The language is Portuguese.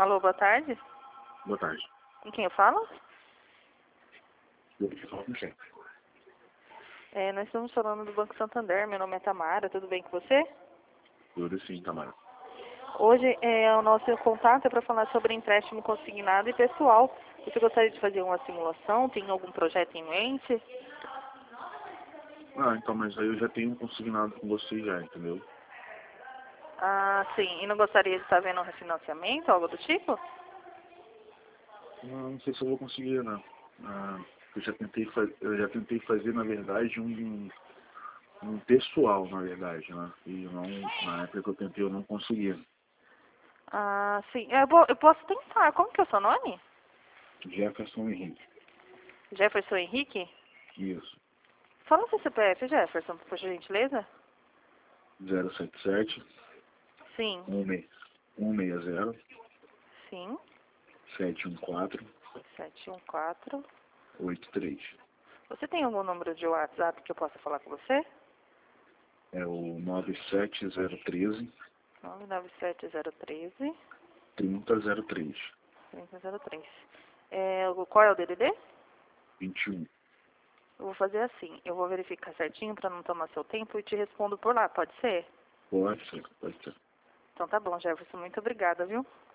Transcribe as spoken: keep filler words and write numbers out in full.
Alô, boa tarde. Boa tarde. Com quem eu falo? Eu queria falar com quem? É, nós estamos falando do Banco Santander. Meu nome é Tamara, tudo bem com você? Tudo sim, Tamara. Hoje é, o nosso contato é para falar sobre empréstimo consignado e pessoal. Você gostaria de fazer uma simulação? Tem algum projeto em mente? Ah, então, mas aí eu já tenho um consignado com você já, entendeu? Ah, sim. E não gostaria de estar vendo um refinanciamento, algo do tipo? Não, não sei se eu vou conseguir, não. Ah, eu já tentei fazer, eu já tentei fazer, na verdade, um, um pessoal, na verdade, né? E não, na época que eu tentei, eu não conseguia. Ah, sim. Eu, vou, eu posso tentar. Como que é o seu nome? Jefferson Henrique. Jefferson Henrique? Isso. Fala o seu C P F, Jefferson, por gentileza. zero sete sete, Sim. um seis zero, Sim. sete um quatro, sete um quatro. oito três. Você tem algum número de WhatsApp que eu possa falar com você? É o nove sete zero um três, nove nove sete zero um três, trinta zero três, trinta zero três. É, o- qual é o D D D? vinte e um. Eu vou fazer assim. Eu vou verificar certinho para não tomar seu tempo e te respondo por lá, pode ser? Pode ser, pode ser. Então tá bom, Jefferson. Muito obrigada, viu?